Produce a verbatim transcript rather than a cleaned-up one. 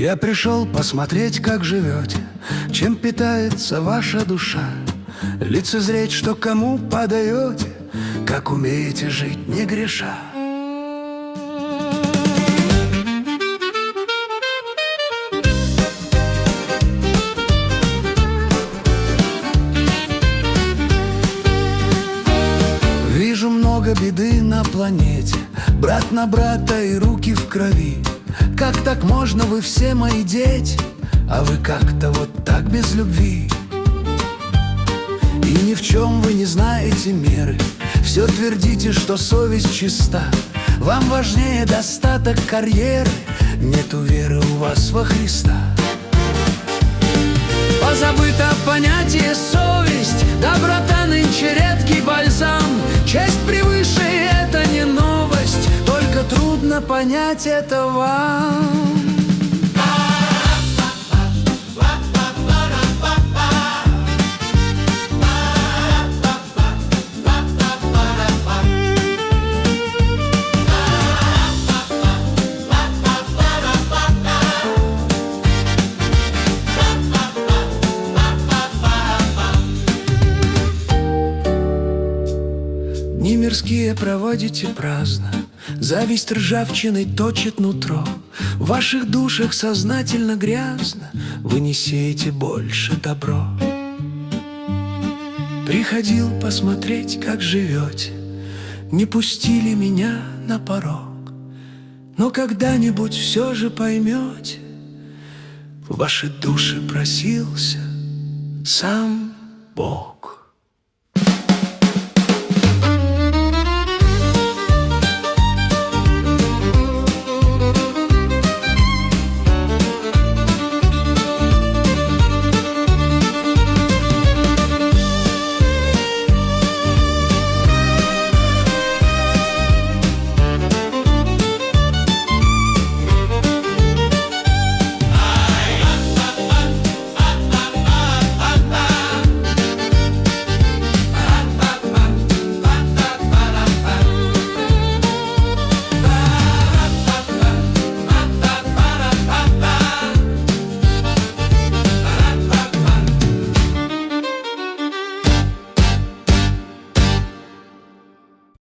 Я пришел посмотреть, как живете, чем питается ваша душа, лицезреть, что кому подаете, как умеете жить, не греша. Вижу много беды на планете, брат на брата и руки в крови. Как так можно, вы все мои дети, а вы как-то вот так без любви? И ни в чем вы не знаете меры, все твердите, что совесть чиста. Вам важнее достаток карьеры, нету веры у вас во Христа. Позабыто понятие совесть, доброта нынче редкий бальзам. Честь превыше — это не новость, только трудно понять это вам. Дни мирские проводите праздно, зависть ржавчиной точит нутро. В ваших душах сознательно грязно, вы не сеете больше добро. Приходил посмотреть, как живете, не пустили меня на порог. Но когда-нибудь все же поймете, в ваши души просился сам Бог.